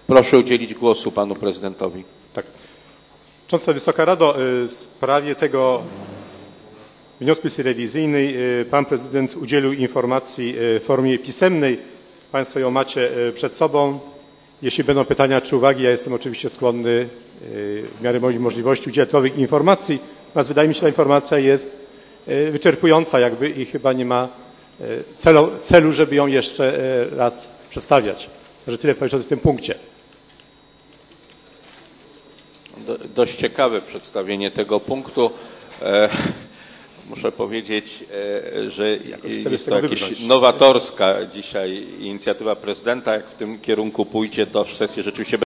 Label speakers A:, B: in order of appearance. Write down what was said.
A: Proszę udzielić głosu panu prezydentowi.
B: Tak. Czcigodna Wysoka Rado, w sprawie tego wniosku rewizyjnej pan prezydent udzielił informacji w formie pisemnej. Państwo ją macie przed sobą. Jeśli będą pytania czy uwagi, ja jestem oczywiście skłonny w miarę moich możliwości udzielać nowych informacji. Natomiast wydaje mi się, że ta informacja jest wyczerpująca jakby i chyba nie ma celu, żeby ją jeszcze raz przedstawiać. Także tyle w tym punkcie.
A: Dość ciekawe przedstawienie tego punktu. Muszę powiedzieć, że jest to jakaś nowatorska dzisiaj inicjatywa prezydenta. Jak w tym kierunku pójdzie, to sesję rzeczywiście